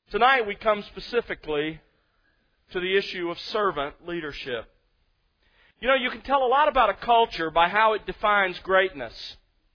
Tonight we come specifically to the issue of servant leadership. You know, you can tell a lot about a culture by how it defines greatness.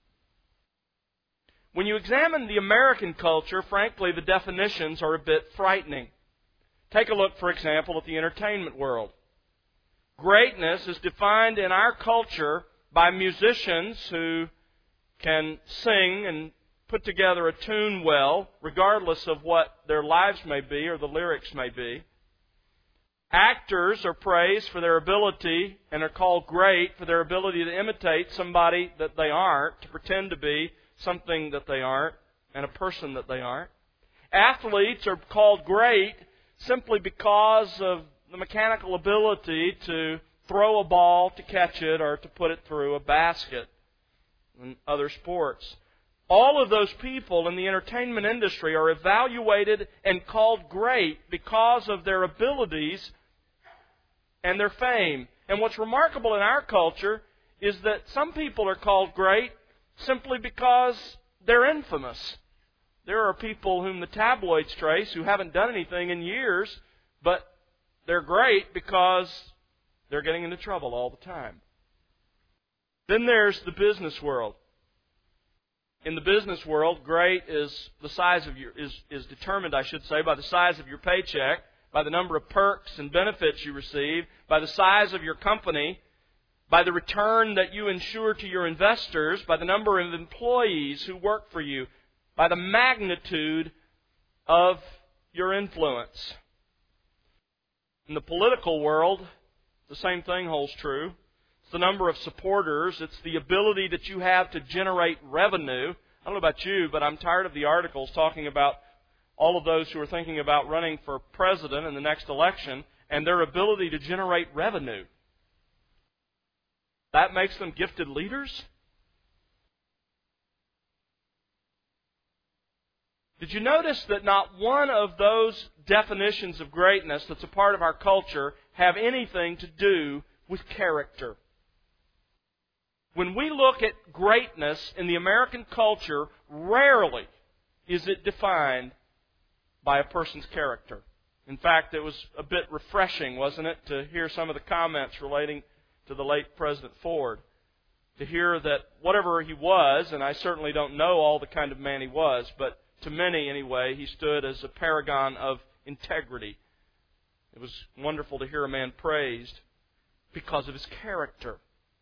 When you examine the American culture, frankly, the definitions are a bit frightening. Take a look, for example, at the entertainment world. Greatness is defined in our culture by musicians who can sing and put together a tune well, regardless of what their lives may be or the lyrics may be. Actors are praised for their ability and are called great for their ability to imitate somebody that they aren't, to pretend to be something that they aren't, and a person that they aren't. Athletes are called great simply because of the mechanical ability to throw a ball, to catch it, or to put it through a basket in other sports. All of those people in the entertainment industry are evaluated and called great because of their abilities and their fame. And what's remarkable in our culture is that some people are called great simply because they're infamous. There are people whom the tabloids trace who haven't done anything in years, but they're great because they're getting into trouble all the time. Then there's the business world. In the business world, great is the size of your is determined, I should say, by the size of your paycheck, by the number of perks and benefits you receive, by the size of your company, by the return that you ensure to your investors, by the number of employees who work for you, by the magnitude of your influence. In the political world, the same thing holds true. It's the number of supporters. It's the ability that you have to generate revenue. I don't know about you, but I'm tired of the articles talking about all of those who are thinking about running for president in the next election and their ability to generate revenue. That makes them gifted leaders? Did you notice that not one of those definitions of greatness that's a part of our culture have anything to do with character? When we look at greatness in the American culture, rarely is it defined by a person's character. In fact, it was a bit refreshing, wasn't it, to hear some of the comments relating to the late President Ford. To hear that whatever he was, and I certainly don't know all the kind of man he was, but to many anyway, he stood as a paragon of integrity. It was wonderful to hear a man praised because of his character.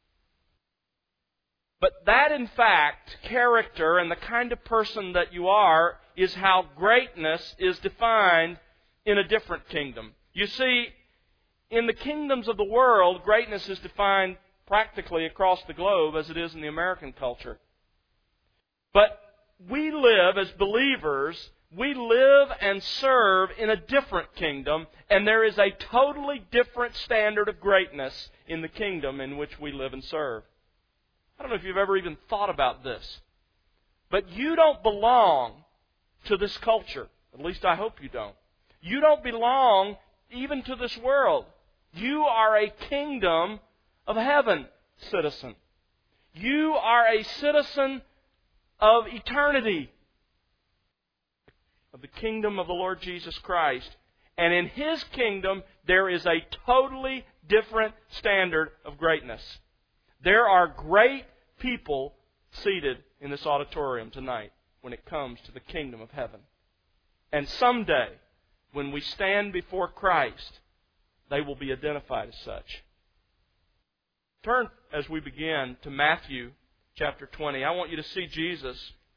But that, in fact, character and the kind of person that you are is how greatness is defined in a different kingdom. You see, in the kingdoms of the world, greatness is defined practically across the globe as it is in the American culture. But we live as believers, we live and serve in a different kingdom, and there is a totally different standard of greatness in the kingdom in which we live and serve. I don't know if you've ever even thought about this, but you don't belong to this culture. At least I hope you don't. You don't belong even to this world. You are a kingdom of heaven citizen. You are a citizen of eternity, of the kingdom of the Lord Jesus Christ. And in His kingdom, there is a totally different standard of greatness. There are great people seated in this auditorium tonight when it comes to the kingdom of heaven. And someday, when we stand before Christ, they will be identified as such. Turn, as we begin, to Matthew chapter 20. I want you to see Jesus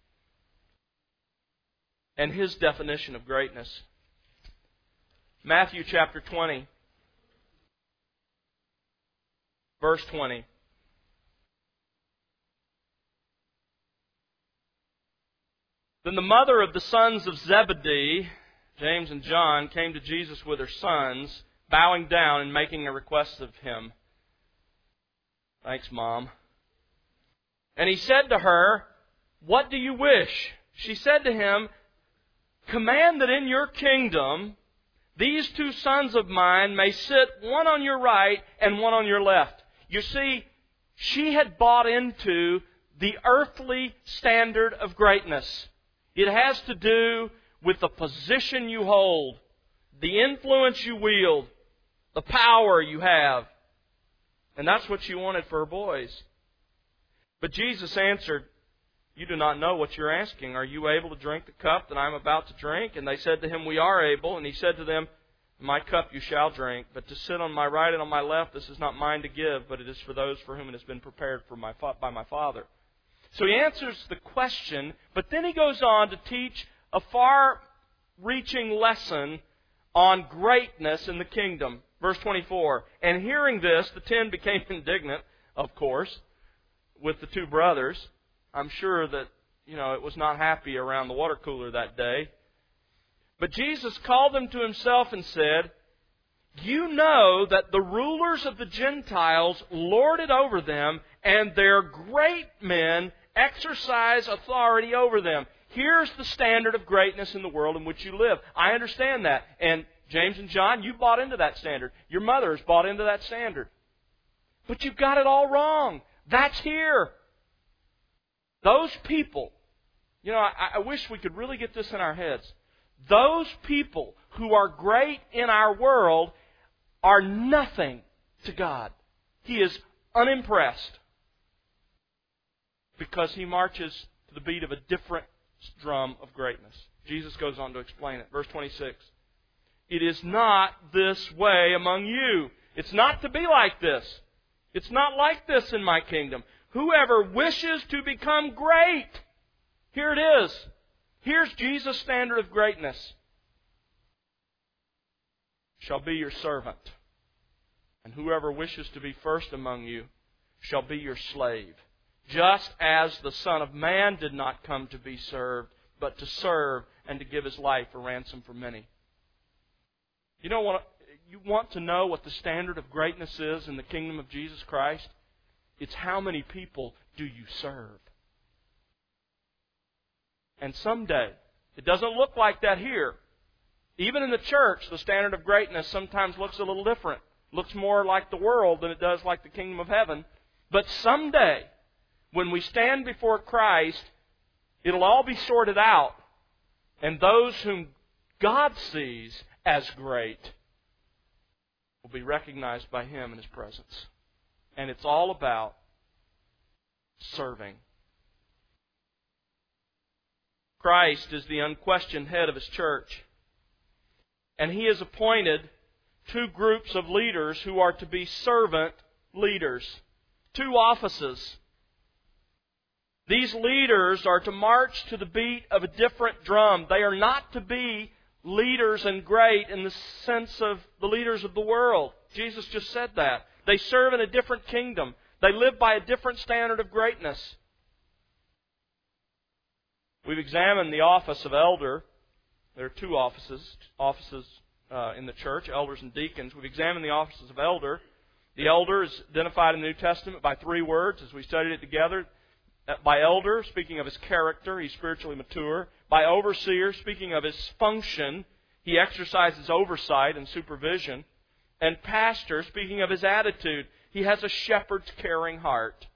and His definition of greatness. Matthew chapter 20, verse 20. Then the mother of the sons of Zebedee, James and John, came to Jesus with her sons, bowing down and making a request of Him. Thanks, Mom. And He said to her, "What do you wish?" She said to Him, "Command that in your kingdom these two sons of mine may sit one on your right and one on your left." You see, she had bought into the earthly standard of greatness. It has to do with the position you hold, the influence you wield, the power you have. And that's what she wanted for her boys. But Jesus answered, "You do not know what you're asking. Are you able to drink the cup that I am about to drink?" And they said to him, "We are able." And he said to them, "My cup you shall drink, but to sit on my right and on my left, this is not mine to give, but it is for those for whom it has been prepared by my Father." So he answers the question, but then he goes on to teach a far-reaching lesson on greatness in the kingdom. Verse 24, "And hearing this, the 10 became indignant, of course, with the two brothers." I'm sure that, it was not happy around the water cooler that day. But Jesus called them to himself and said, "You know that the rulers of the Gentiles lord it over them, and their great men exercise authority over them." Here's the standard of greatness in the world in which you live. I understand that. And James and John, you bought into that standard. Your mother has bought into that standard. But you've got it all wrong. That's here. Those people, I wish we could really get this in our heads. Those people who are great in our world are nothing to God. He is unimpressed because He marches to the beat of a different drum of greatness. Jesus goes on to explain it. Verse 26. "It is not this way among you." It's not to be like this. It's not like this in my kingdom. "Whoever wishes to become great," here it is. Here's Jesus' standard of greatness, "shall be your servant. And whoever wishes to be first among you shall be your slave. Just as the Son of Man did not come to be served, but to serve and to give His life a ransom for many." You want to know what the standard of greatness is in the kingdom of Jesus Christ? It's how many people do you serve. And someday, it doesn't look like that here. Even in the church, the standard of greatness sometimes looks a little different. It looks more like the world than it does like the kingdom of heaven. But someday, when we stand before Christ, it'll all be sorted out. And those whom God sees as great will be recognized by Him in His presence. And it's all about serving. Christ is the unquestioned head of His church. And He has appointed two groups of leaders who are to be servant leaders. Two offices. These leaders are to march to the beat of a different drum. They are not to be leaders and great in the sense of the leaders of the world. Jesus just said that. They serve in a different kingdom. They live by a different standard of greatness. We've examined the office of elder. There are two offices in the church, elders and deacons. We've examined the offices of elder. The elder is identified in the New Testament by 3 words as we studied it together. By elder, speaking of his character, he's spiritually mature. By overseer, speaking of his function, he exercises oversight and supervision. And pastor, speaking of his attitude, he has a shepherd's caring heart.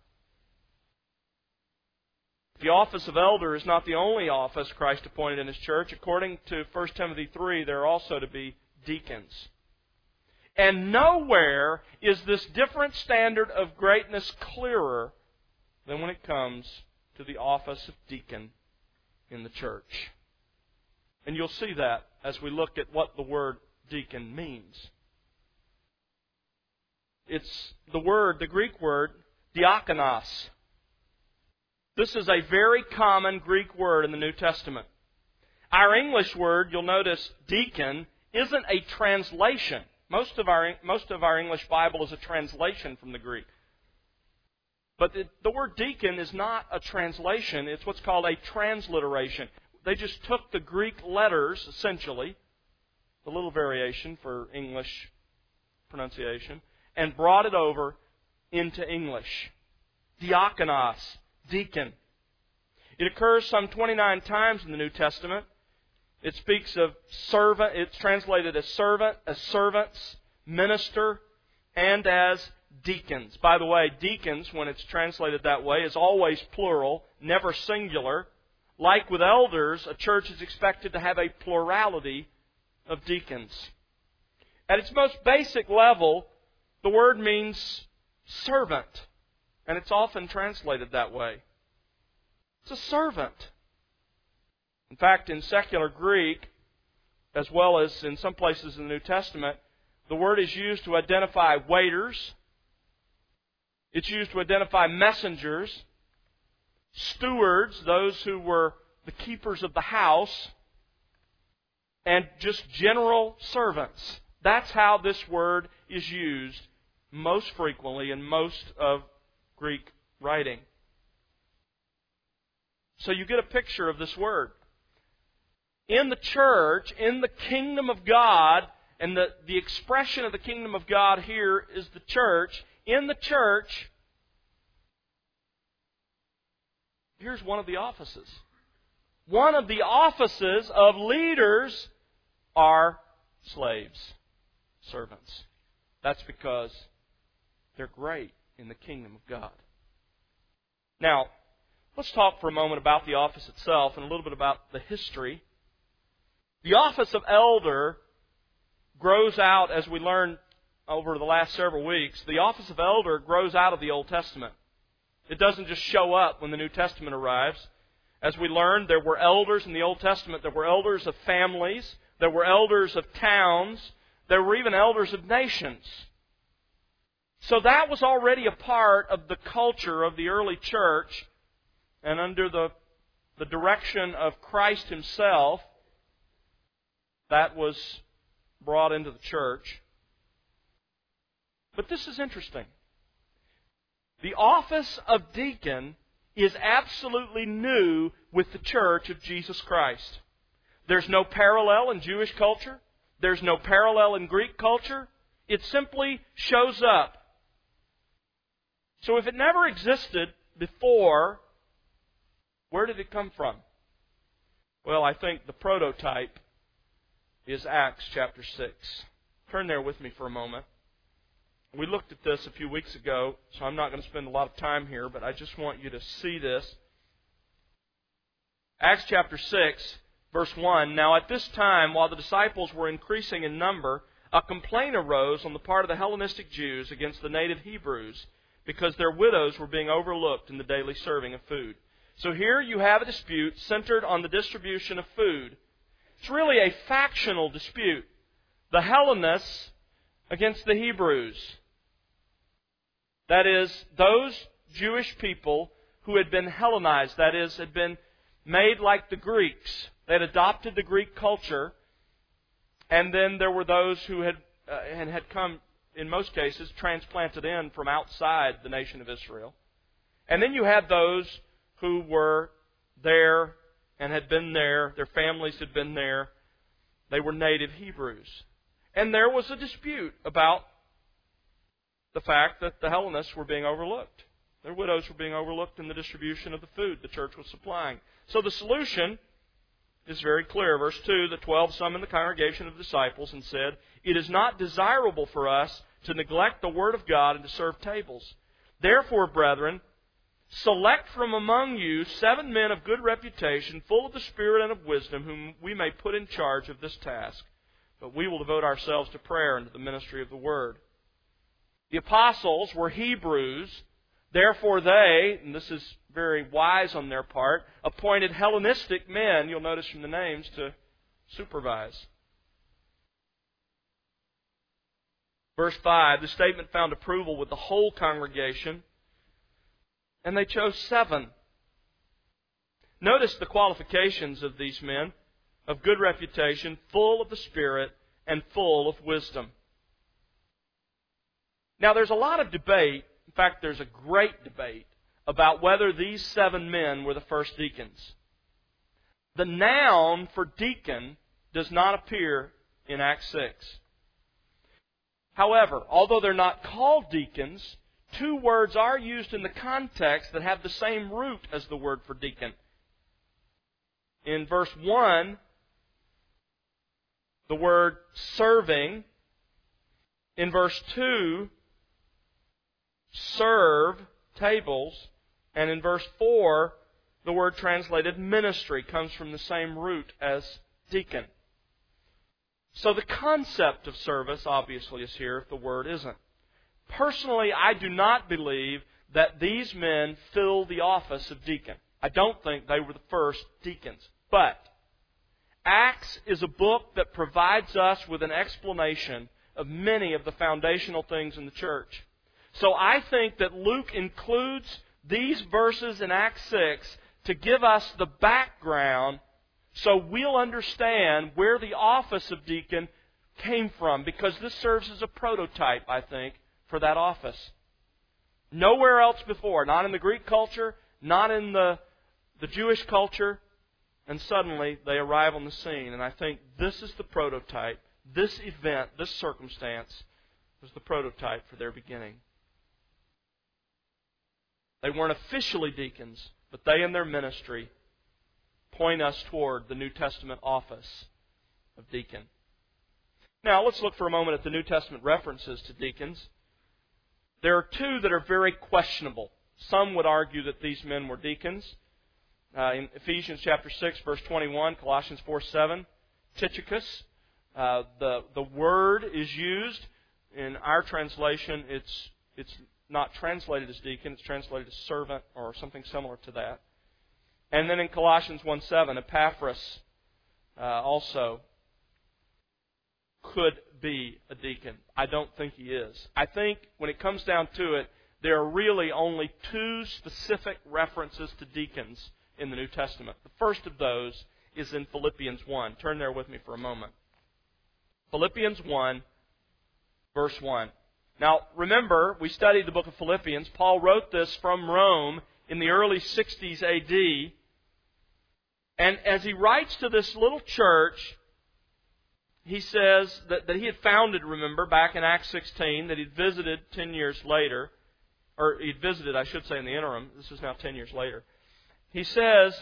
The office of elder is not the only office Christ appointed in His church. According to 1 Timothy 3, there are also to be deacons. And nowhere is this different standard of greatness clearer than when it comes to the office of deacon in the church. And you'll see that as we look at what the word deacon means. It's the Greek word, diakonos. This is a very common Greek word in the New Testament. Our English word, you'll notice, deacon, isn't a translation. Most of our English Bible is a translation from the Greek. But the word deacon is not a translation. It's what's called a transliteration. They just took the Greek letters, essentially, a little variation for English pronunciation, and brought it over into English. Diakonos, deacon. It occurs some 29 times in the New Testament. It speaks of servant. It's translated as servant, as servants, minister, and as deacons. By the way, deacons, when it's translated that way, is always plural, never singular. like with elders, a church is expected to have a plurality of deacons. At its most basic level, the word means servant, and it's often translated that way. It's a servant. In fact, in secular Greek, as well as in some places in the New Testament, the word is used to identify waiters. It's used to identify messengers, stewards, those who were the keepers of the house, and just general servants. That's how this word is used most frequently in most of Greek writing. So you get a picture of this word. In the church, in the kingdom of God, and the expression of the kingdom of God here is the church. In the church, here's one of the offices. One of the offices of leaders are slaves, servants. That's because they're great in the kingdom of God. Now, let's talk for a moment about the office itself and a little bit about the history. The office of elder grows out, as we learned over the last several weeks, the office of elder grows out of the Old Testament. It doesn't just show up when the New Testament arrives. As we learned, there were elders in the Old Testament. There were elders of families. There were elders of towns. There were even elders of nations. So that was already a part of the culture of the early church. And under the direction of Christ Himself, that was brought into the church. But this is interesting. The office of deacon is absolutely new with the church of Jesus Christ. There's no parallel in Jewish culture. There's no parallel in Greek culture. It simply shows up. So if it never existed before, where did it come from? Well, I think the prototype is Acts chapter 6. Turn there with me for a moment. We looked at this a few weeks ago, so I'm not going to spend a lot of time here, but I just want you to see this. Acts chapter 6, verse 1. Now at this time, while the disciples were increasing in number, a complaint arose on the part of the Hellenistic Jews against the native Hebrews, because their widows were being overlooked in the daily serving of food. So here you have a dispute centered on the distribution of food. It's really a factional dispute. The Hellenists against the Hebrews. That is, those Jewish people who had been Hellenized, that is, had been made like the Greeks. They had adopted the Greek culture, and then there were those who had come, in most cases, transplanted in from outside the nation of Israel. And then you had those who were there and had been there, their families had been there. They were native Hebrews. And there was a dispute about the fact that the Hellenists were being overlooked. Their widows were being overlooked in the distribution of the food the church was supplying. So the solution is very clear. Verse 2, the 12 summoned the congregation of the disciples and said, "It is not desirable for us to neglect the word of God and to serve tables. Therefore, brethren, select from among you 7 men of good reputation, full of the Spirit and of wisdom, whom we may put in charge of this task. But we will devote ourselves to prayer and to the ministry of the word." The apostles were Hebrews. Therefore they, and this is very wise on their part, appointed Hellenistic men, you'll notice from the names, to supervise. Verse 5, the statement found approval with the whole congregation, and they chose 7. Notice the qualifications of these men: of good reputation, full of the Spirit, and full of wisdom. Now, there's a lot of debate. In fact, there's a great debate about whether these 7 men were the first deacons. The noun for deacon does not appear in Acts 6. However, although they're not called deacons, 2 words are used in the context that have the same root as the word for deacon. In verse 1, the word serving. In verse 2, serve tables. And in verse 4, The word translated ministry comes from the same root as deacon. So the concept of service obviously is here if the word isn't. Personally, I do not believe that these men fill the office of deacon. I don't think they were the first deacons. But Acts is a book that provides us with an explanation of many of the foundational things in the church. So I think that Luke includes these verses in Acts 6 to give us the background so we'll understand where the office of deacon came from, because this serves as a prototype, I think, for that office. Nowhere else before, not in the Greek culture, not in the Jewish culture, and suddenly they arrive on the scene. And I think this is the prototype. This event, this circumstance, was the prototype for their beginning. They weren't officially deacons, but they in their ministry point us toward the New Testament office of deacon. Now, let's look for a moment at the New Testament references to deacons. There are two that are very questionable. Some would argue that these men were deacons. In Ephesians chapter 6, verse 21, Colossians 4:7, Tychicus. The word is used. In our translation, it's not translated as deacon, it's translated as servant or something similar to that. And then in Colossians 1:7, Epaphras also could be a deacon. I don't think he is. I think when it comes down to it, there are really only two specific references to deacons in the New Testament. The first of those is in Philippians 1. Turn there with me for a moment. Philippians 1, verse 1. Now, remember, we studied the book of Philippians. Paul wrote this from Rome in the early 60s A.D. And as he writes to this little church, he says that he had founded, remember, back in Acts 16, that he'd visited 10 years later. Or he'd visited, I should say, in the interim. This is now 10 years later. He says,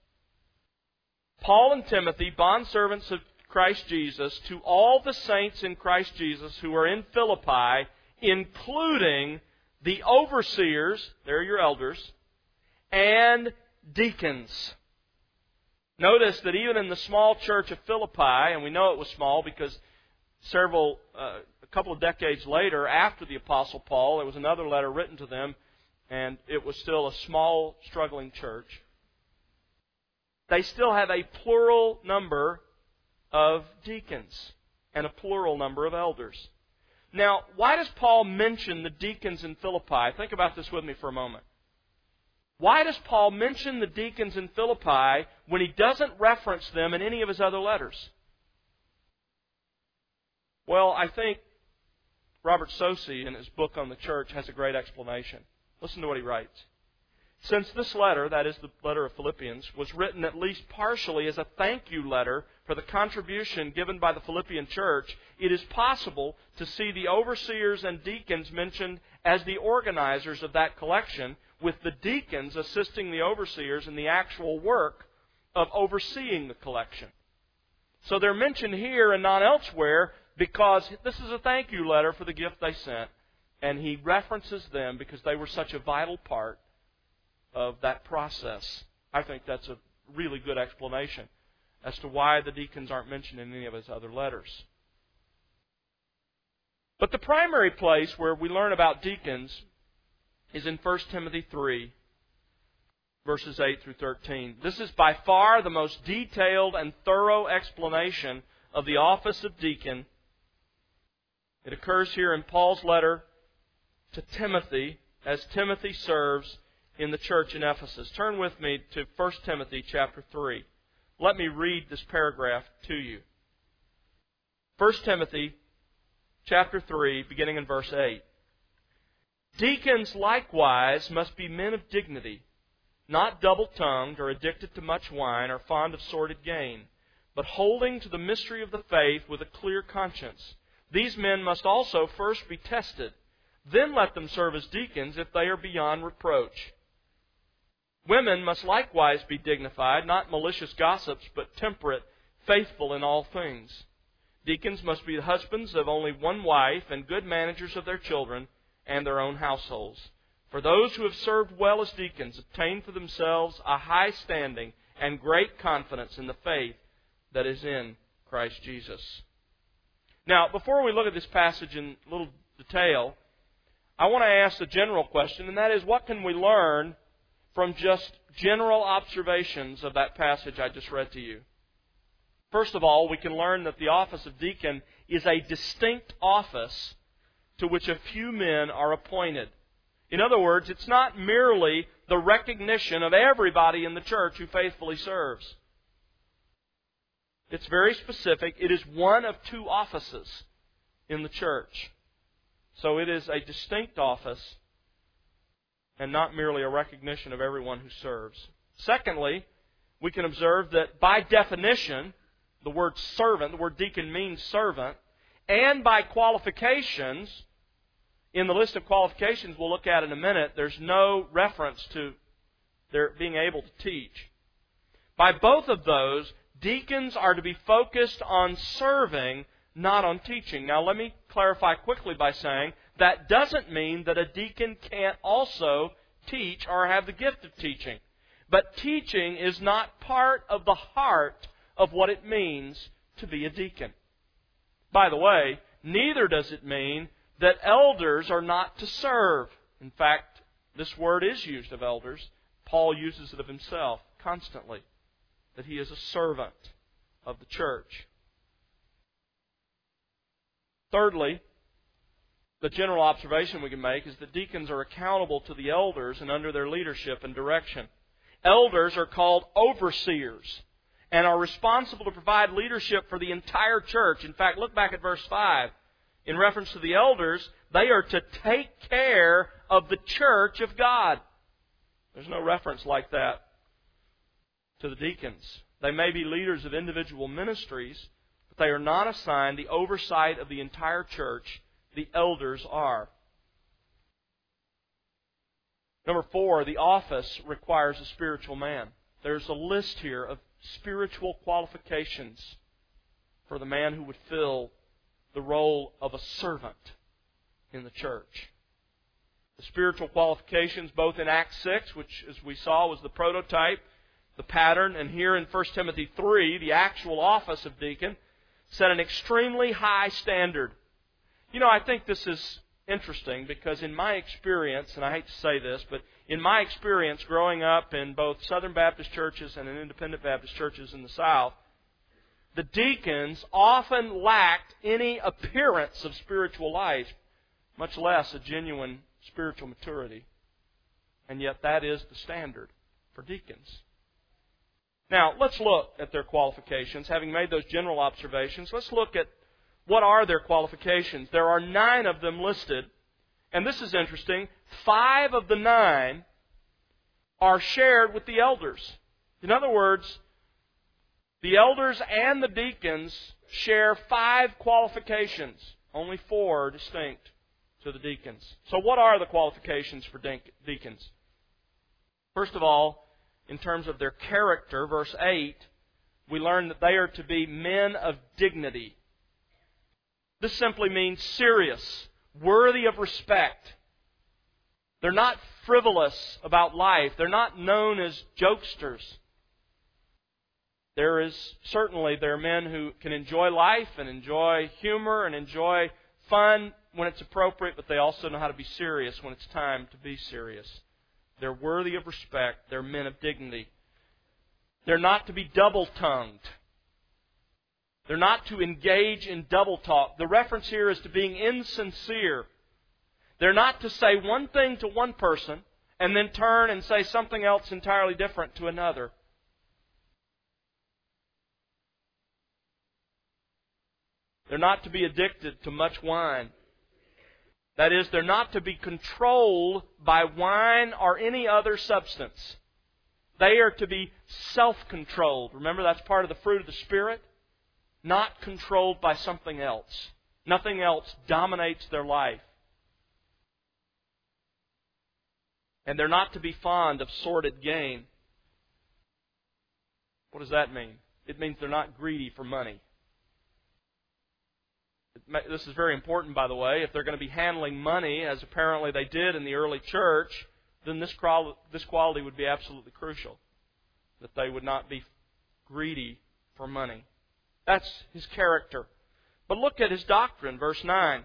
Paul and Timothy, bondservants of Christ Jesus, to all the saints in Christ Jesus who are in Philippi, including the overseers, they're your elders, and deacons. Notice that even in the small church of Philippi, and we know it was small because a couple of decades later, after the Apostle Paul, there was another letter written to them, and it was still a small, struggling church. They still have a plural number of deacons and a plural number of elders. Now, why does Paul mention the deacons in Philippi? Think about this with me for a moment. Why does Paul mention the deacons in Philippi when he doesn't reference them in any of his other letters? Well, I think Robert Saucy, in his book on the church, has a great explanation. Listen to what he writes. Since this letter, that is the letter of Philippians, was written at least partially as a thank you letter for the contribution given by the Philippian church, it is possible to see the overseers and deacons mentioned as the organizers of that collection, with the deacons assisting the overseers in the actual work of overseeing the collection. So they're mentioned here and not elsewhere because this is a thank you letter for the gift they sent, and he references them because they were such a vital part of that process. I think that's a really good explanation as to why the deacons aren't mentioned in any of his other letters. But the primary place where we learn about deacons is in 1 Timothy 3, verses 8 through 13. This is by far the most detailed and thorough explanation of the office of deacon. It occurs here in Paul's letter to Timothy as Timothy serves in the church in Ephesus. Turn with me to 1 Timothy chapter 3. Let me read this paragraph to you. 1 Timothy chapter 3, beginning in verse 8. Deacons likewise must be men of dignity, not double-tongued or addicted to much wine or fond of sordid gain, but holding to the mystery of the faith with a clear conscience. These men must also first be tested. Then let them serve as deacons if they are beyond reproach. Women must likewise be dignified, not malicious gossips, but temperate, faithful in all things. Deacons must be the husbands of only one wife and good managers of their children and their own households. For those who have served well as deacons obtain for themselves a high standing and great confidence in the faith that is in Christ Jesus. Now, before we look at this passage in a little detail, I want to ask a general question, and that is, what can we learn from just general observations of that passage I just read to you? First of all, we can learn that the office of deacon is a distinct office to which a few men are appointed. In other words, it's not merely the recognition of everybody in the church who faithfully serves. It's very specific. It is one of two offices in the church. So it is a distinct office and not merely a recognition of everyone who serves. Secondly, we can observe that by definition, the word servant, the word deacon means servant, and by qualifications, in the list of qualifications we'll look at in a minute, there's no reference to their being able to teach. By both of those, deacons are to be focused on serving, not on teaching. Now let me clarify quickly by saying that doesn't mean that a deacon can't also teach or have the gift of teaching. But teaching is not part of the heart of what it means to be a deacon. By the way, neither does it mean that elders are not to serve. In fact, this word is used of elders. Paul uses it of himself constantly, that he is a servant of the church. Thirdly, the general observation we can make is that deacons are accountable to the elders and under their leadership and direction. Elders are called overseers and are responsible to provide leadership for the entire church. In fact, look back at verse 5. In reference to the elders, they are to take care of the church of God. There's no reference like that to the deacons. They may be leaders of individual ministries, but they are not assigned the oversight of the entire church. The elders are. Number 4, the office requires a spiritual man. There's a list here of spiritual qualifications for the man who would fill the role of a servant in the church. The spiritual qualifications, both in Acts 6, which, as we saw, was the prototype, the pattern, and here in 1 Timothy 3, the actual office of deacon, set an extremely high standard. You know, I think this is interesting because in my experience, and I hate to say this, but in my experience growing up in both Southern Baptist churches and in Independent Baptist churches in the South, the deacons often lacked any appearance of spiritual life, much less a genuine spiritual maturity. And yet that is the standard for deacons. Now, let's look at their qualifications. Having made those general observations, let's look at what are their qualifications. There are 9 of them listed. And this is interesting. 5 of the 9 are shared with the elders. In other words, the elders and the deacons share 5 qualifications. Only 4 are distinct to the deacons. So what are the qualifications for deacons? First of all, in terms of their character, verse 8, we learn that they are to be men of dignity. This simply means serious, worthy of respect. They're not frivolous about life. They're not known as jokesters. There are men who can enjoy life and enjoy humor and enjoy fun when it's appropriate, but they also know how to be serious when it's time to be serious. They're worthy of respect. They're men of dignity. They're not to be double-tongued. They're not to engage in double talk. The reference here is to being insincere. They're not to say one thing to one person and then turn and say something else entirely different to another. They're not to be addicted to much wine. That is, they're not to be controlled by wine or any other substance. They are to be self-controlled. Remember, that's part of the fruit of the Spirit. Not controlled by something else. Nothing else dominates their life. And they're not to be fond of sordid gain. What does that mean? It means they're not greedy for money. this is very important, by the way, if they're going to be handling money, as apparently they did in the early church, then this quality would be absolutely crucial. That they would not be greedy for money. That's his character. But look at his doctrine, verse 9.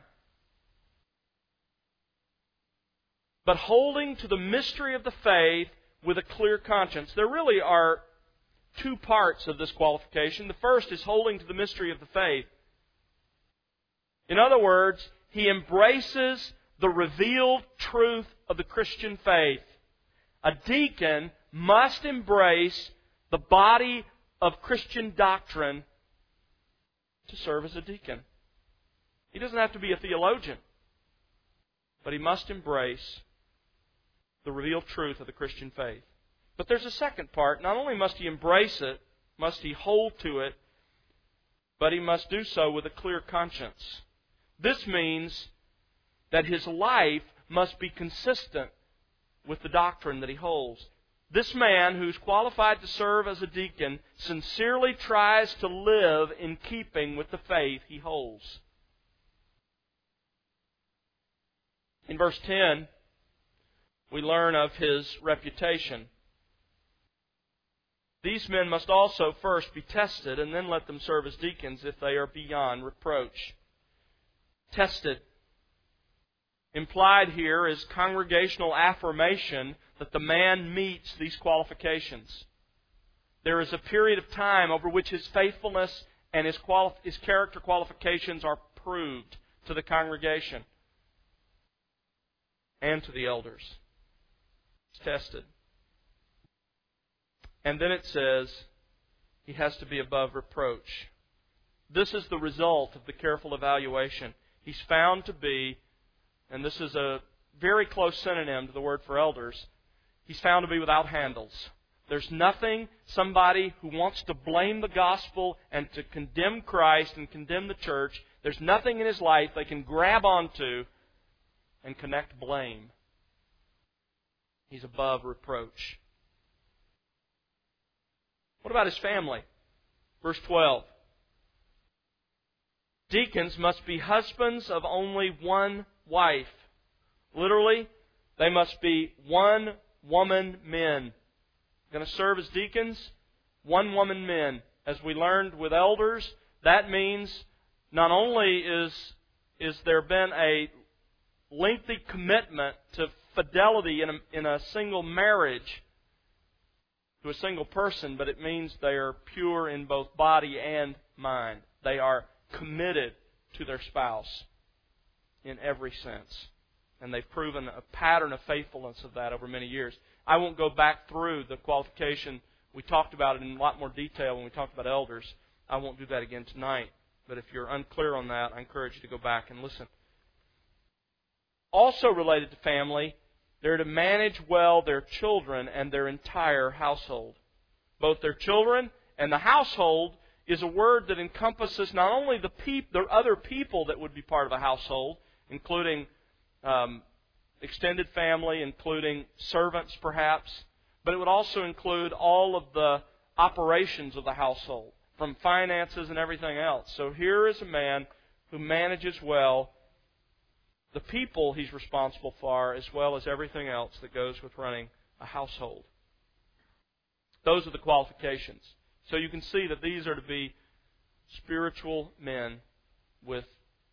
But holding to the mystery of the faith with a clear conscience. There really are two parts of this qualification. The first is holding to the mystery of the faith. In other words, he embraces the revealed truth of the Christian faith. A deacon must embrace the body of Christian doctrine to serve as a deacon. He doesn't have to be a theologian, but he must embrace the revealed truth of the Christian faith. But there's a second part. Not only must he embrace it, must he hold to it, but he must do so with a clear conscience. This means that his life must be consistent with the doctrine that he holds. This man who's qualified to serve as a deacon sincerely tries to live in keeping with the faith he holds. In verse 10, we learn of his reputation. These men must also first be tested, and then let them serve as deacons if they are beyond reproach. Tested. Implied here is congregational affirmation that the man meets these qualifications. There is a period of time over which his faithfulness and his character qualifications are proved to the congregation and to the elders. It's tested. And then it says he has to be above reproach. This is the result of the careful evaluation. He's found to be, and this is a very close synonym to the word for elders, he's found to be without handles. There's nothing somebody who wants to blame the gospel and to condemn Christ and condemn the church, there's nothing in his life they can grab onto and connect blame. He's above reproach. What about his family? Verse 12. Deacons must be husbands of only one wife. Literally, they must be one-woman men. Going to serve as deacons? One-woman men. As we learned with elders, that means not only is there been a lengthy commitment to fidelity in a single marriage to a single person, but it means they are pure in both body and mind. They are committed to their spouse in every sense. And they've proven a pattern of faithfulness of that over many years. I won't go back through the qualification. We talked about it in a lot more detail when we talked about elders. I won't do that again tonight. But if you're unclear on that, I encourage you to go back and listen. Also related to family, they're to manage well their children and their entire household. Both their children and the household is a word that encompasses not only the other people that would be part of a household, including extended family, including servants perhaps, but it would also include all of the operations of the household, from finances and everything else. So here is a man who manages well the people he's responsible for, as well as everything else that goes with running a household. Those are the qualifications. So you can see that these are to be spiritual men with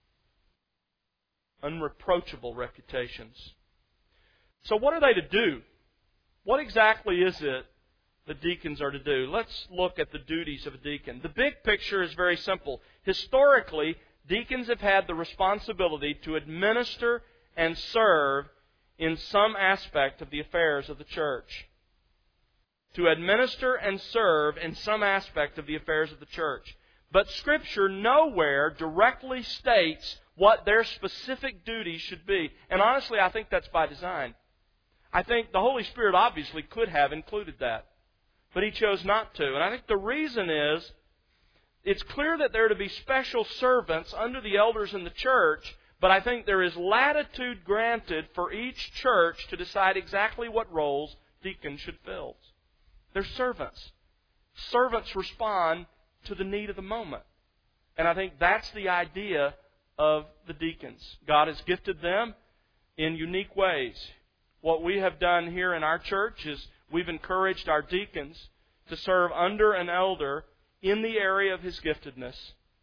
unreproachable reputations. So what are they to do? What exactly is it the deacons are to do? Let's look at the duties of a deacon. The big picture is very simple. Historically, deacons have had the responsibility to administer and serve in some aspect of the affairs of the church. To administer and serve in some aspect of the affairs of the church. But Scripture nowhere directly states what their specific duties should be. And honestly, I think that's by design. I think the Holy Spirit obviously could have included that. But He chose not to. And I think the reason is, it's clear that there are to be special servants under the elders in the church, but I think there is latitude granted for each church to decide exactly what roles deacons should fill. They're servants. Servants respond to the need of the moment. And I think that's the idea of the deacons. God has gifted them in unique ways. What we have done here in our church is we've encouraged our deacons to serve under an elder in the area of his giftedness,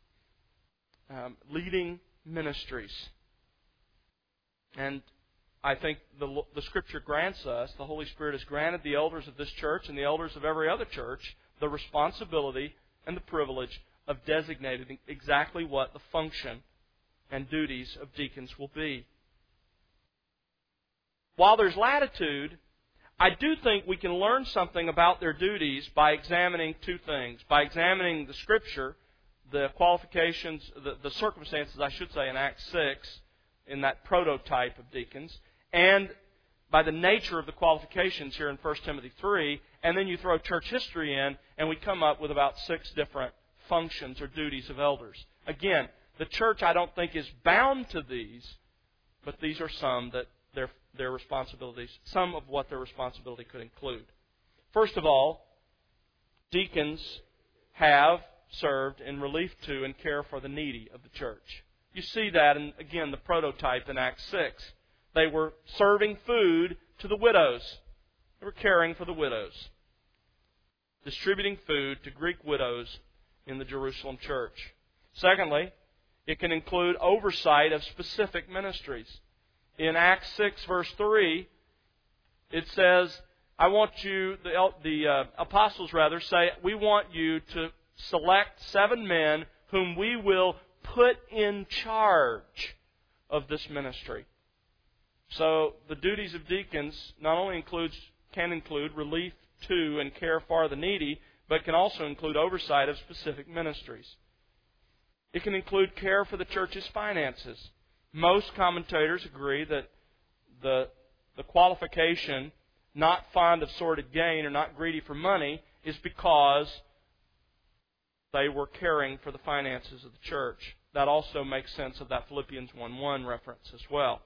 leading ministries. And I think the Scripture grants us, the Holy Spirit has granted the elders of this church and the elders of every other church the responsibility and the privilege of designating exactly what the function and duties of deacons will be. While there's latitude, I do think we can learn something about their duties by examining two things. By examining the Scripture, the qualifications, the circumstances, I should say, in Acts 6, in that prototype of deacons, and by the nature of the qualifications here in 1 Timothy 3, and then you throw church history in, and we come up with about 6 different functions or duties of elders. Again, the church, I don't think, is bound to these, but these are some that their responsibilities, some of what their responsibility could include. First of all, deacons have served in relief to and care for the needy of the church. You see that in, again, the prototype in Acts 6. They were serving food to the widows. They were caring for the widows. Distributing food to Greek widows in the Jerusalem church. Secondly, it can include oversight of specific ministries. In Acts 6, verse 3, it says, the apostles say, we want you to select 7 men whom we will put in charge of this ministry. So the duties of deacons not only can include relief to and care for the needy, but can also include oversight of specific ministries. It can include care for the church's finances. Most commentators agree that the qualification, not fond of sordid gain or not greedy for money, is because they were caring for the finances of the church. That also makes sense of that Philippians 1:1 reference as well.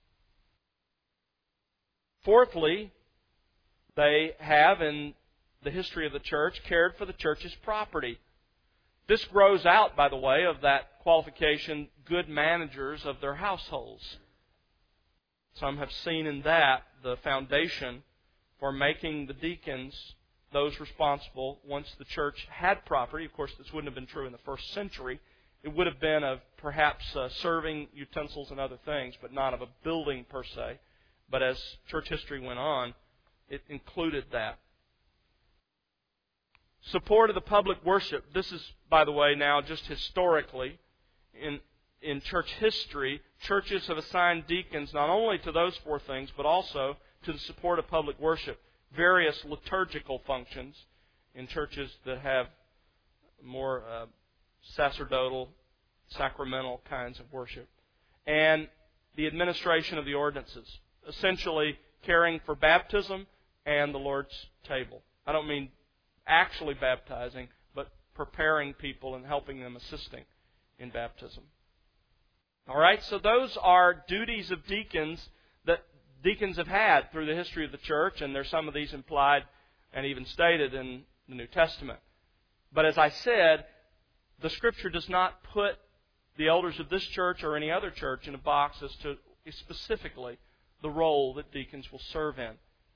Fourthly, they have, in the history of the church, cared for the church's property. This grows out, by the way, of that qualification, good managers of their households. Some have seen in that the foundation for making the deacons those responsible once the church had property. Of course, this wouldn't have been true in the first century. It would have been of perhaps serving utensils and other things, but not of a building per se. But as church history went on, it included that. Support of the public worship. This is, by the way, now just historically, in church history, churches have assigned deacons not only to those 4 things, but also to the support of public worship. Various liturgical functions in churches that have more sacerdotal, sacramental kinds of worship. And the administration of the ordinances. Essentially caring for baptism and the Lord's table. I don't mean actually baptizing, but preparing people and helping them, assisting in baptism. All right, so those are duties of deacons that deacons have had through the history of the church, and there's some of these implied and even stated in the New Testament. But as I said, the Scripture does not put the elders of this church or any other church in a box as to specifically the role that deacons will serve in.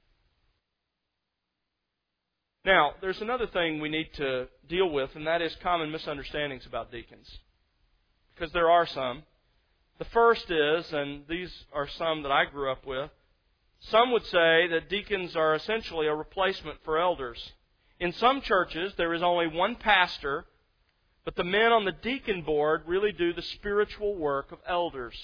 Now, there's another thing we need to deal with, and that is common misunderstandings about deacons. Because there are some. The first is, and these are some that I grew up with, some would say that deacons are essentially a replacement for elders. In some churches, there is only one pastor, but the men on the deacon board really do the spiritual work of elders.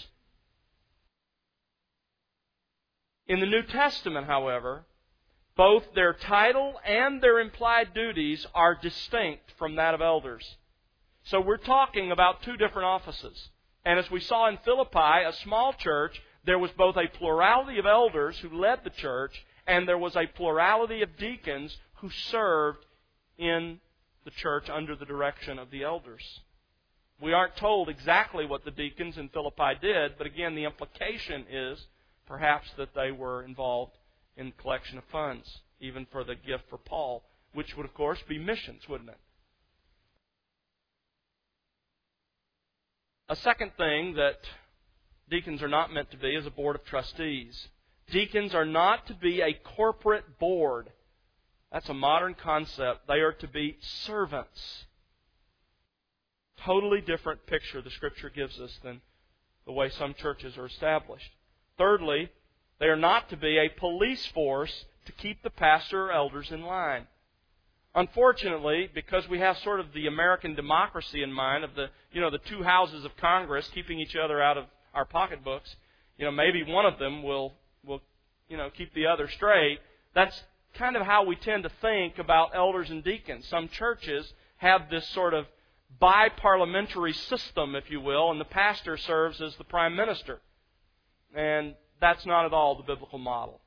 In the New Testament, however, both their title and their implied duties are distinct from that of elders. So we're talking about 2 different offices. And as we saw in Philippi, a small church, there was both a plurality of elders who led the church, and there was a plurality of deacons who served in the church under the direction of the elders. We aren't told exactly what the deacons in Philippi did, but again, the implication is perhaps that they were involved in collection of funds, even for the gift for Paul, which would, of course, be missions, wouldn't it? A second thing that deacons are not meant to be is a board of trustees. Deacons are not to be a corporate board. That's a modern concept. They are to be servants. Totally different picture the Scripture gives us than the way some churches are established. Thirdly, they are not to be a police force to keep the pastor or elders in line. Unfortunately, because we have sort of the American democracy in mind of the two houses of Congress keeping each other out of our pocketbooks, maybe one of them will keep the other straight. That's kind of how we tend to think about elders and deacons. Some churches have this sort of bi-parliamentary system, if you will, and the pastor serves as the prime minister. And that's not at all the biblical model.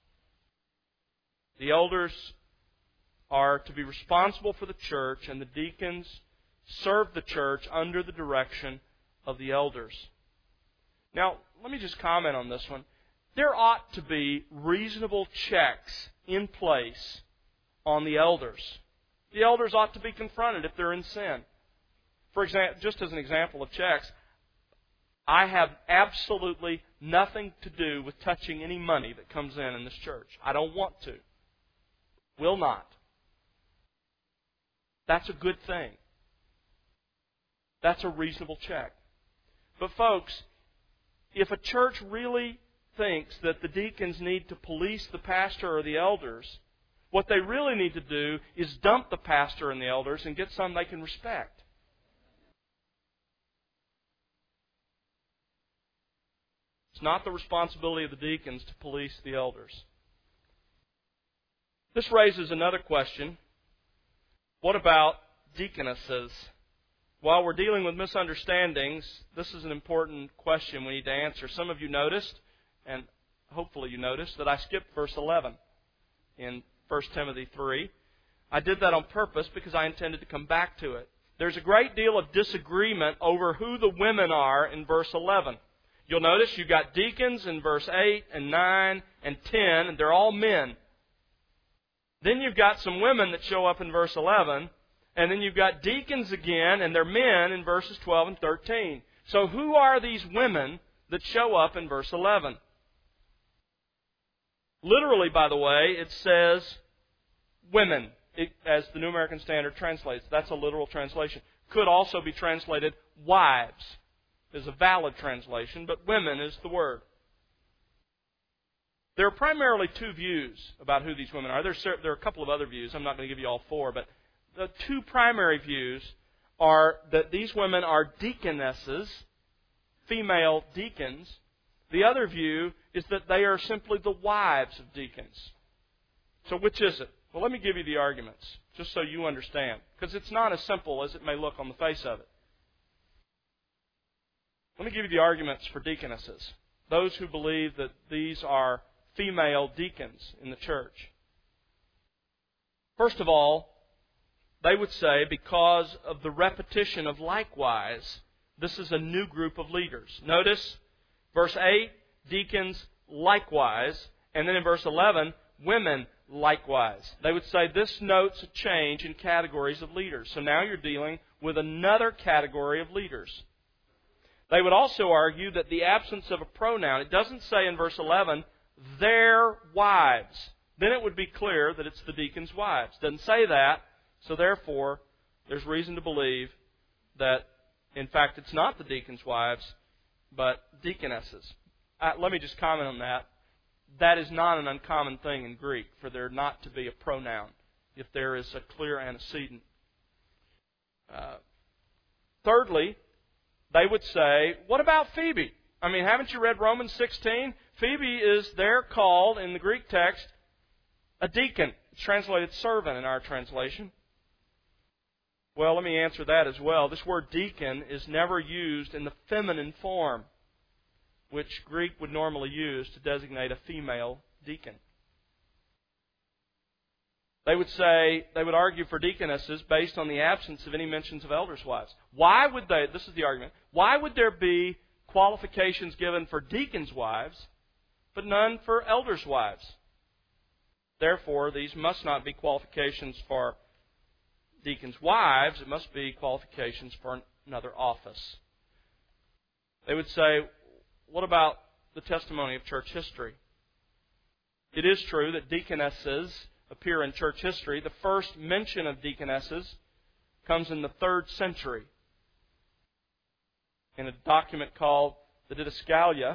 The elders are to be responsible for the church, and the deacons serve the church under the direction of the elders. Now, let me just comment on this one. There ought to be reasonable checks in place on the elders. The elders ought to be confronted if they're in sin. For example, just as an example of checks, I have absolutely nothing to do with touching any money that comes in this church. I don't want to. Will not. That's a good thing. That's a reasonable check. But folks, if a church really thinks that the deacons need to police the pastor or the elders, what they really need to do is dump the pastor and the elders and get some they can respect. It's not the responsibility of the deacons to police the elders. This raises another question. What about deaconesses? While we're dealing with misunderstandings, this is an important question we need to answer. Some of you noticed, and hopefully you noticed, that I skipped verse 11 in 1 Timothy 3. I did that on purpose because I intended to come back to it. There's a great deal of disagreement over who the women are in verse 11. You'll notice you've got deacons in verse 8 and 9 and 10, and they're all men. Then you've got some women that show up in verse 11, and then you've got deacons again, and they're men in verses 12 and 13. So who are these women that show up in verse 11? Literally, by the way, it says women, as the New American Standard translates. That's a literal translation. Could also be translated wives, is a valid translation, but women is the word. There are primarily two views about who these women are. There are a couple of other views. I'm not going to give you all four, but the two primary views are that these women are deaconesses, female deacons. The other view is that they are simply the wives of deacons. So which is it? Well, let me give you the arguments, just so you understand, because it's not as simple as it may look on the face of it. Let me give you the arguments for deaconesses, those who believe that these are female deacons in the church. First of all, they would say because of the repetition of likewise, this is a new group of leaders. Notice, verse 8, deacons likewise, and then in verse 11, women likewise. They would say this notes a change in categories of leaders. So now you're dealing with another category of leaders. They would also argue that the absence of a pronoun, it doesn't say in verse 11, their wives. Then it would be clear that it's the deacons' wives. It doesn't say that, so therefore there's reason to believe that, in fact, it's not the deacons' wives, but deaconesses. Let me just comment on that. That is not an uncommon thing in Greek, for there not to be a pronoun if there is a clear antecedent. Thirdly, they would say, what about Phoebe? I mean, haven't you read Romans 16? Phoebe is there called, in the Greek text, a deacon. It's translated servant in our translation. Well, let me answer that as well. This word deacon is never used in the feminine form, which Greek would normally use to designate a female deacon. They would argue for deaconesses based on the absence of any mentions of elders' wives. Why would they, this is the argument, why would there be qualifications given for deacons' wives, but none for elders' wives? Therefore, these must not be qualifications for deacons' wives. It must be qualifications for another office. They would say, what about the testimony of church history? It is true that deaconesses appear in church history. The first mention of deaconesses comes in the 3rd century in a document called the Didascalia.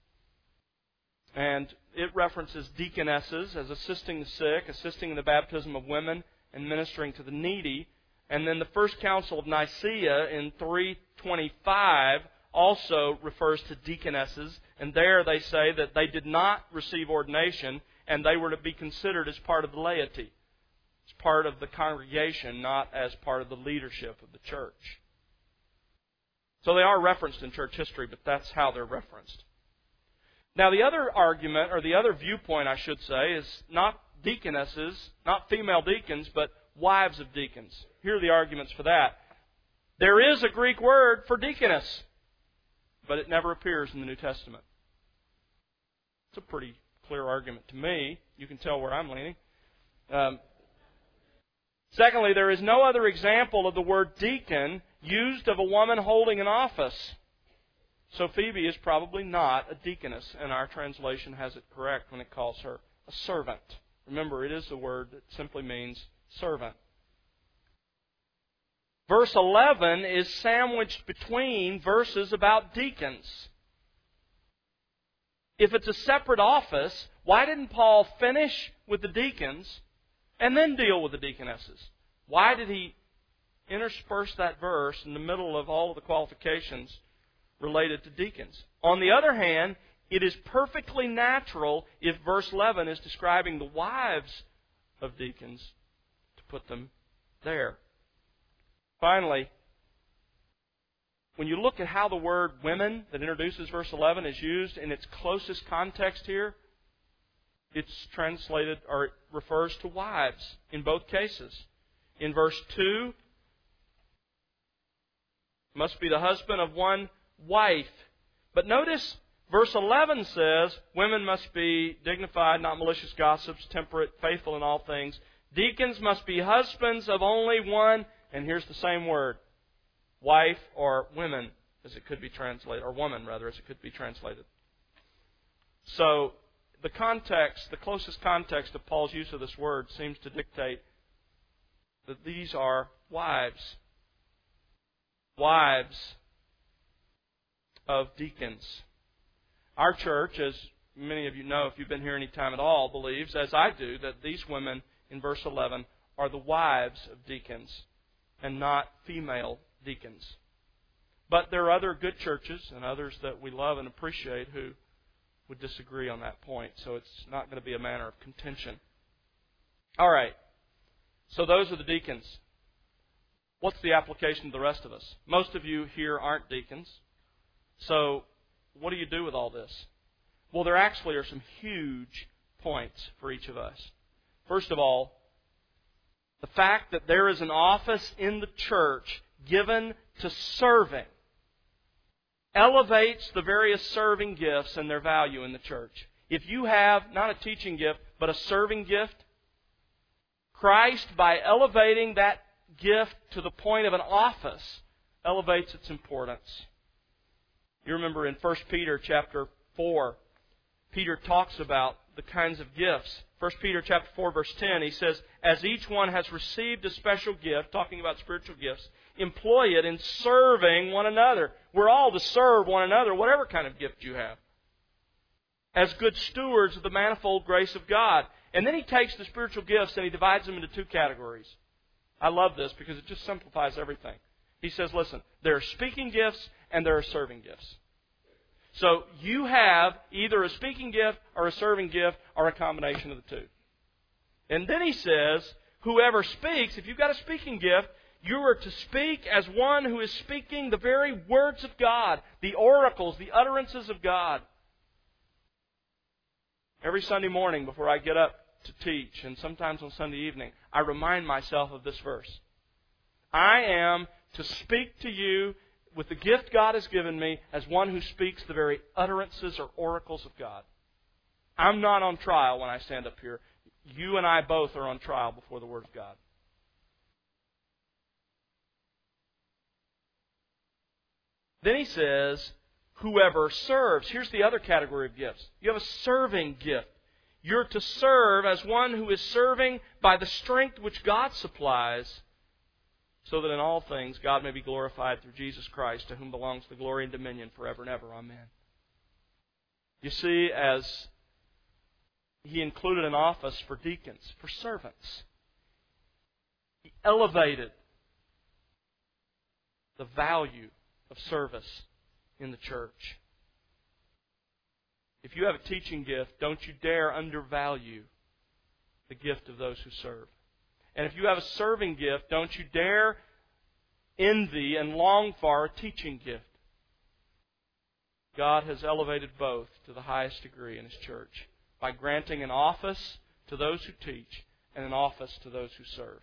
And it references deaconesses as assisting the sick, assisting in the baptism of women, and ministering to the needy. And then the First Council of Nicaea in 325 also refers to deaconesses. And there they say that they did not receive ordination and they were to be considered as part of the laity, as part of the congregation, not as part of the leadership of the church. So they are referenced in church history, but that's how they're referenced. Now the other argument, or the other viewpoint I should say, is not deaconesses, not female deacons, but wives of deacons. Here are the arguments for that. There is a Greek word for deaconess, but it never appears in the New Testament. It's a pretty clear argument to me. You can tell where I'm leaning. Secondly, there is no other example of the word deacon used of a woman holding an office. So Phoebe is probably not a deaconess, and our translation has it correct when it calls her a servant. Remember, it is a word that simply means servant. Verse 11 is sandwiched between verses about deacons. If it's a separate office, why didn't Paul finish with the deacons and then deal with the deaconesses? Why did he intersperse that verse in the middle of all of the qualifications related to deacons? On the other hand, it is perfectly natural if verse 11 is describing the wives of deacons to put them there. Finally, when you look at how the word women that introduces verse 11 is used in its closest context here, it's translated, or it refers to wives in both cases. In verse 2, must be the husband of one wife. But notice, verse 11 says, women must be dignified, not malicious gossips, temperate, faithful in all things. Deacons must be husbands of only one, and here's the same word, wife or women, as it could be translated, or woman rather, as it could be translated. So, the context, the closest context of Paul's use of this word seems to dictate that these are wives. Wives of deacons. Our church, as many of you know if you've been here any time at all, believes, as I do, that these women in verse 11 are the wives of deacons and not female deacons. But there are other good churches and others that we love and appreciate who would disagree on that point. So it's not going to be a matter of contention. All right. So those are the deacons. What's the application to the rest of us? Most of you here aren't deacons. So what do you do with all this? Well, there actually are some huge points for each of us. First of all, the fact that there is an office in the church given to serving elevates the various serving gifts and their value in the church. If you have not a teaching gift, but a serving gift, Christ, by elevating that gift to the point of an office, elevates its importance. You remember in 1 Peter chapter 4, Peter talks about the kinds of gifts. 1 Peter chapter 4, verse 10, he says, as each one has received a special gift, talking about spiritual gifts, employ it in serving one another. We're all to serve one another, whatever kind of gift you have, as good stewards of the manifold grace of God. And then he takes the spiritual gifts and he divides them into two categories. I love this because it just simplifies everything. He says, listen, there are speaking gifts and there are serving gifts. So you have either a speaking gift or a serving gift or a combination of the two. And then he says, whoever speaks, if you've got a speaking gift, you are to speak as one who is speaking the very words of God, the oracles, the utterances of God. Every Sunday morning before I get up to teach, and sometimes on Sunday evening, I remind myself of this verse. I am to speak to you with the gift God has given me as one who speaks the very utterances or oracles of God. I'm not on trial when I stand up here. You and I both are on trial before the Word of God. Then he says, whoever serves. Here's the other category of gifts. You have a serving gift. You're to serve as one who is serving by the strength which God supplies, so that in all things God may be glorified through Jesus Christ, to whom belongs the glory and dominion forever and ever. Amen. You see, as He included an office for deacons, for servants, He elevated the value of service in the church. If you have a teaching gift, don't you dare undervalue the gift of those who serve. And if you have a serving gift, don't you dare envy and long for a teaching gift. God has elevated both to the highest degree in His church by granting an office to those who teach and an office to those who serve.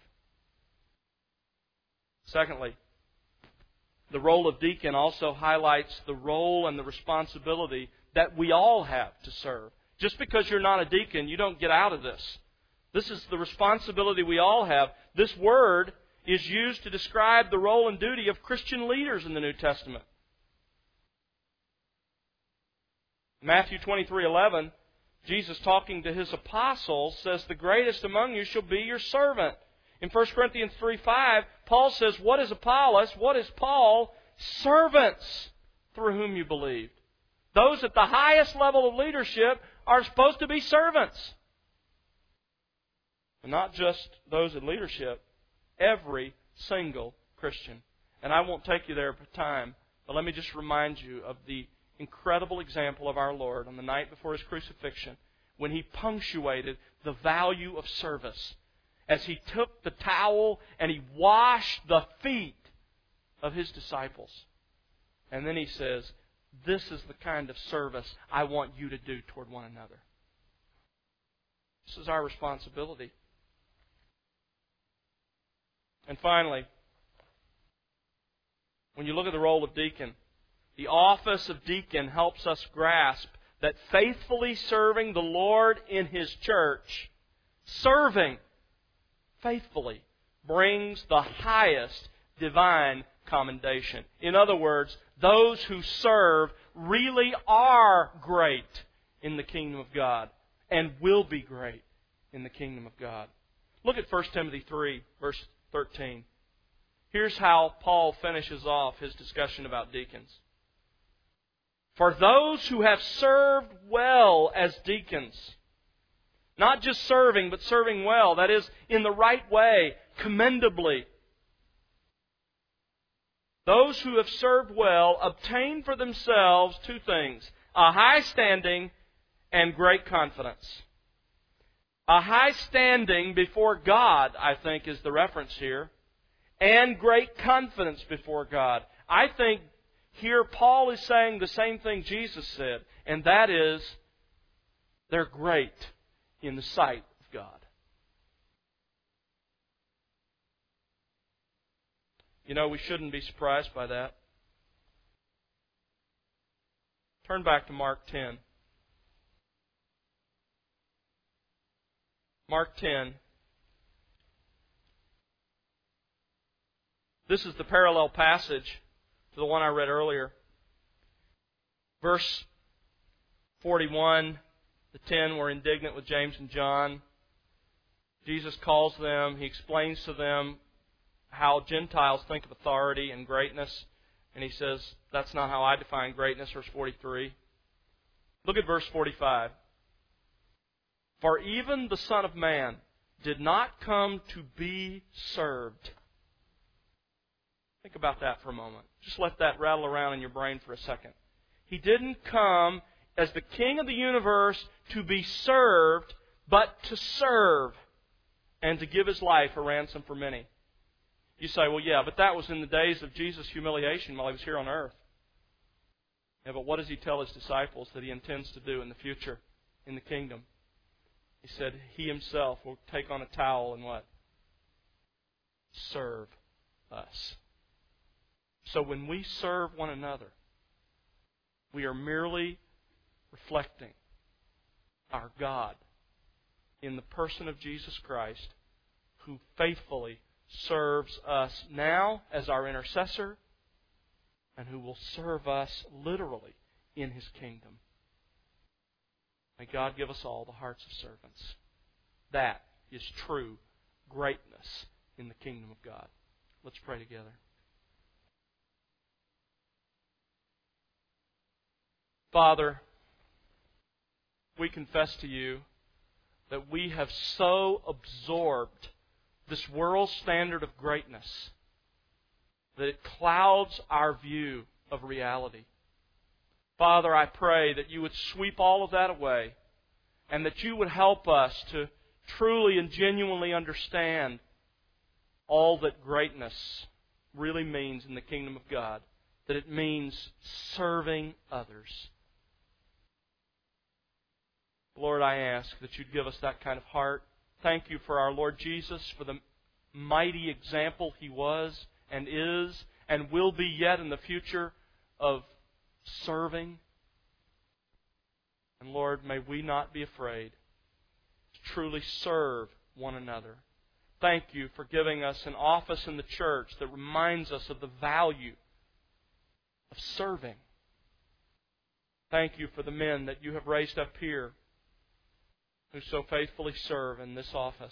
Secondly, the role of deacon also highlights the role and the responsibility that we all have to serve. Just because you're not a deacon, you don't get out of this. This is the responsibility we all have. This word is used to describe the role and duty of Christian leaders in the New Testament. Matthew 23:11, Jesus talking to His apostles says, "The greatest among you shall be your servant." In 1 Corinthians 3:5, Paul says, "What is Apollos? What is Paul? Servants through whom you believed." Those at the highest level of leadership are supposed to be servants. And not just those in leadership, every single Christian. And I won't take you there for time, but let me just remind you of the incredible example of our Lord on the night before His crucifixion, when He punctuated the value of service, as He took the towel and He washed the feet of His disciples. And then He says, "This is the kind of service I want you to do toward one another." This is our responsibility. And finally, when you look at the role of deacon, the office of deacon helps us grasp that faithfully serving the Lord in His church, serving faithfully, brings the highest divine commendation. In other words, those who serve really are great in the kingdom of God and will be great in the kingdom of God. Look at 1 Timothy 3, verse 13. Here's how Paul finishes off his discussion about deacons. "For those who have served well as deacons," not just serving, but serving well, that is, in the right way, commendably, "those who have served well obtain for themselves two things: a high standing and great confidence." A high standing before God, I think, is the reference here, and great confidence before God. I think here Paul is saying the same thing Jesus said, and that is, they're great in the sight of God. You know, we shouldn't be surprised by that. Turn back to Mark 10. Mark 10. This is the parallel passage to the one I read earlier. Verse 41, the 10 were indignant with James and John. Jesus calls them, He explains to them how Gentiles think of authority and greatness. And He says, that's not how I define greatness, verse 43. Look at verse 45. "For even the Son of Man did not come to be served." Think about that for a moment. Just let that rattle around in your brain for a second. He didn't come as the King of the universe to be served, but to serve and to give His life a ransom for many. You say, well, yeah, but that was in the days of Jesus' humiliation while He was here on earth. Yeah, but what does He tell His disciples that He intends to do in the future in the kingdom? He said He Himself will take on a towel and what? Serve us. So when we serve one another, we are merely reflecting our God in the person of Jesus Christ, who faithfully serves us now as our intercessor, and who will serve us literally in His kingdom. May God give us all the hearts of servants. That is true greatness in the kingdom of God. Let's pray together. Father, we confess to You that we have so absorbed this world standard of greatness that it clouds our view of reality. Father, I pray that You would sweep all of that away and that You would help us to truly and genuinely understand all that greatness really means in the kingdom of God, that it means serving others. Lord, I ask that You'd give us that kind of heart. Thank You for our Lord Jesus, for the mighty example He was and is and will be yet in the future of serving. And Lord, may we not be afraid to truly serve one another. Thank You for giving us an office in the church that reminds us of the value of serving. Thank You for the men that You have raised up here who so faithfully serve in this office.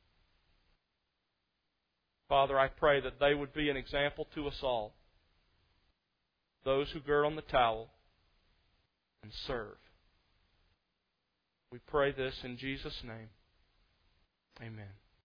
Father, I pray that they would be an example to us all. Those who gird on the towel and serve. We pray this in Jesus' name. Amen.